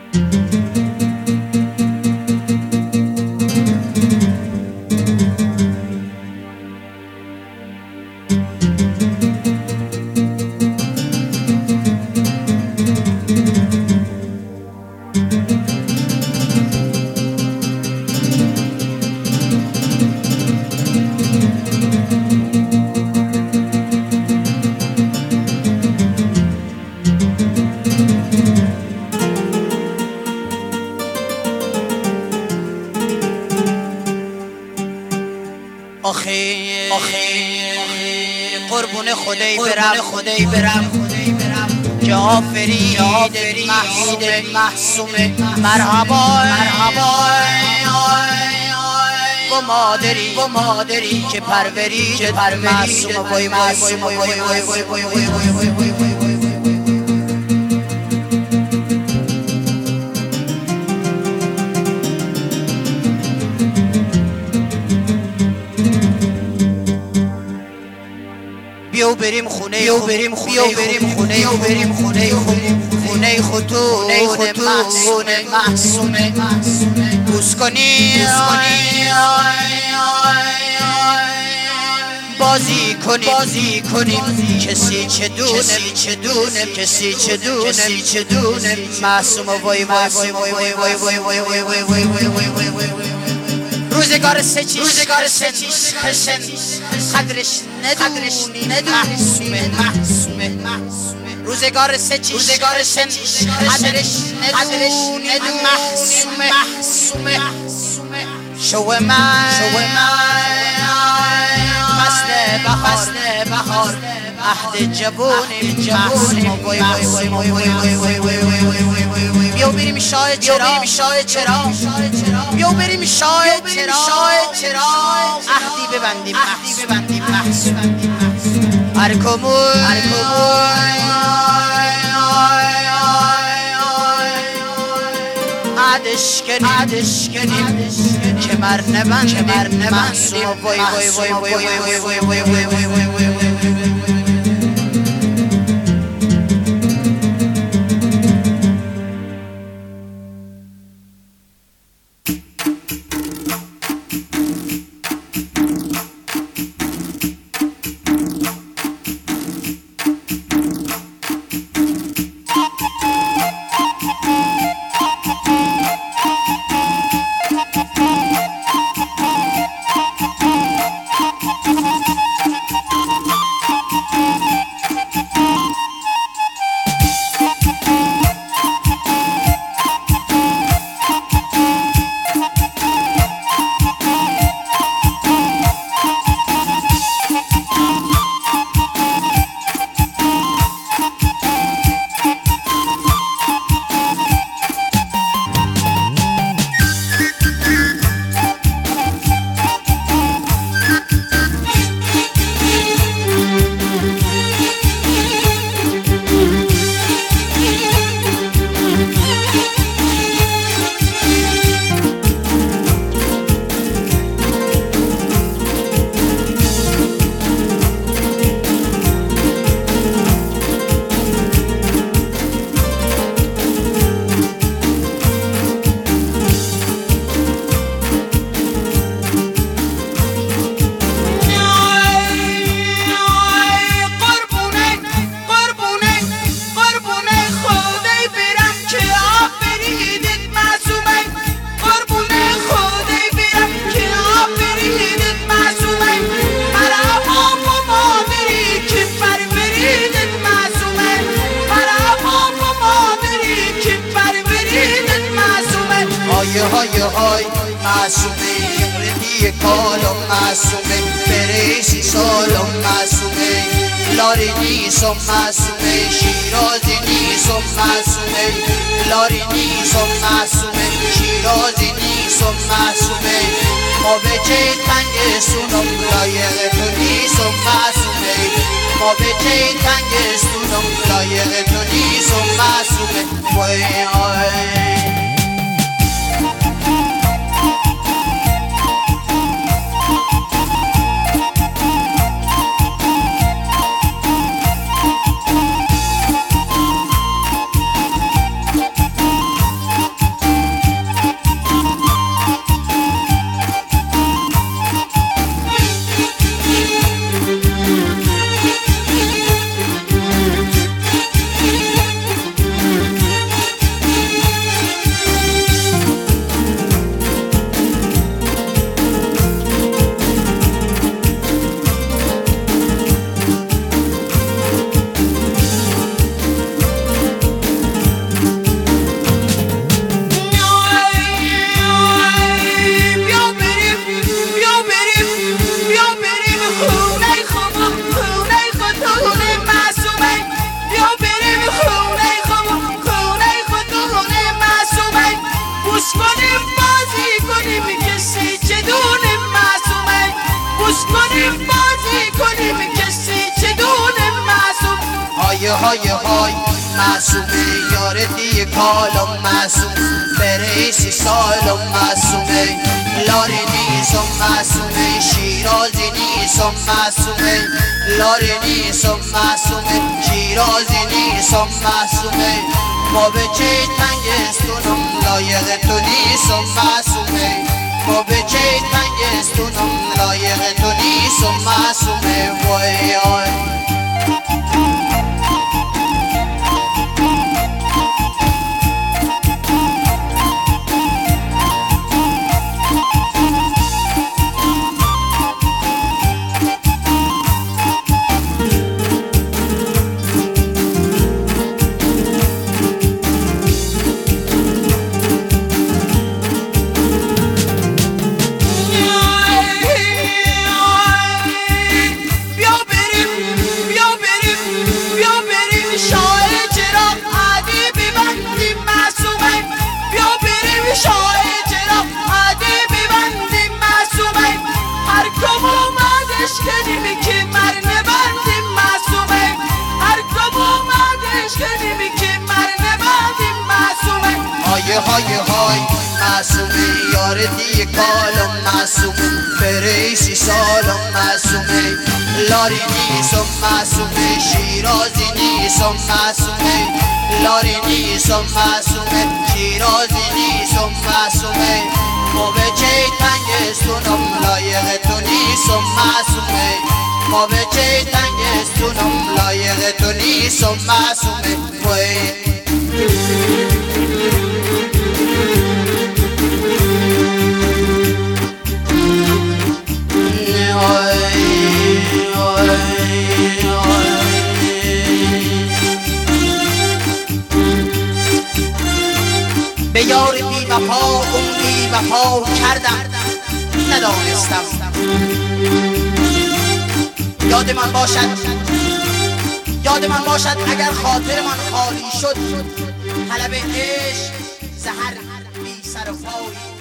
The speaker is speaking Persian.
قربون خدای برم که آفرید محسوم مرحبا با مادری که پرورید معصوم وای بیاو بریم خونه خطون محسومه بوس کنی بازی کنیم کسی چه دونه معصوم وای روزگار سچیش قدرش ندونی محسومه روزگار سچیش قدرش ندونی محسومه شو من فصل بهار عهد جوونی محسوم بیاو بریم شاه چرا بیاو بریم شاه چرا عهدی ببندیم محسوم هر کمون عدش کنیم که مر نبندیم محسوم وای های معصومه ردی کالم معصومه بریسی سالم معصومه لاری نیسم معصومه شیرازی نیسم معصومه لاری نیسم معصومه شیرازی نیسم معصومه ما به چه تنگ سونم لایق تو نیسم معصومه ما به چه تنگ سونم لایق تو نیسم معصومه وای های معصومه یار دی کالم معصوم بریسی سالم معصومه لاری نیسم معصومه شیرازی نیسم معصومه لاری نیسم معصومه شیرازی نیسم معصومه ما به چه تنگستونم لایق تو نیسم معصومه ما به چه تنگستونم لایق تو نیسم معصومه وای آی های معصومه یار دی کالم معصوم بریسی سالم معصومه لاری نیسم معصومه شیرازی نیسم معصومه لاری نیسم معصومه شیرازی نیسم معصومه ما به چه تنگستونم لایق تو نیسم معصومه ما به چه تنگستونم لایق تو نیسم معصومه به یار بی وفا اون بی وفا کردم ندانستم یاد من باشد اگر خاطر من خالی شد طلب عشق زهر بی سر و پایی